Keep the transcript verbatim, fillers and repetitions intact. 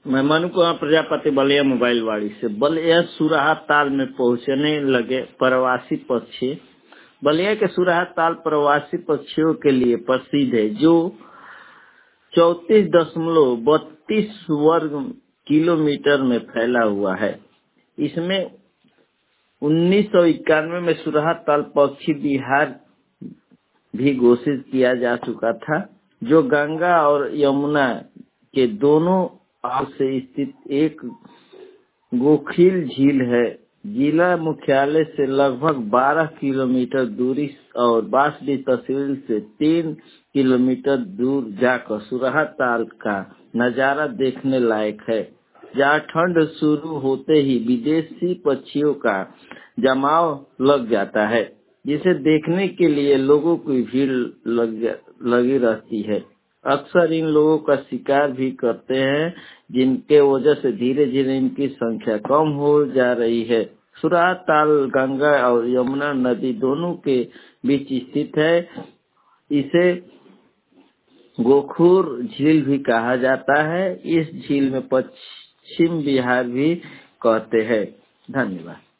मैं मनु कुमार प्रजापति बलिया मोबाइल वाड़ी से बलिया सुराहा ताल में पहुंचने लगे प्रवासी पक्षी। बलिया के सुराहा ताल प्रवासी पक्षियों के लिए प्रसिद्ध है, जो चौतीस दशमलव बत्तीस वर्ग किलोमीटर में फैला हुआ है। इसमें उन्नीस सौ इक्यानवे में सुराहा ताल पक्षी विहार भी घोषित किया जा चुका था, जो गंगा और यमुना के दोनों ओर से स्थित एक गोखील झील है। जिला मुख्यालय से लगभग बारह किलोमीटर दूरी और बांसडी तहसील से तीन किलोमीटर दूर जाकर सुराहा ताल का नजारा देखने लायक है, जहाँ ठंड शुरू होते ही विदेशी पक्षियों का जमाव लग जाता है, जिसे देखने के लिए लोगों की भीड़ लग लगी रहती है। अक्सर इन लोगों का शिकार भी करते हैं, जिनके वजह से धीरे धीरे इनकी संख्या कम हो जा रही है। सुराहा ताल गंगा और यमुना नदी दोनों के बीच स्थित है। इसे गोखूर झील भी कहा जाता है। इस झील में पश्चिम विहार भी कहते हैं। धन्यवाद।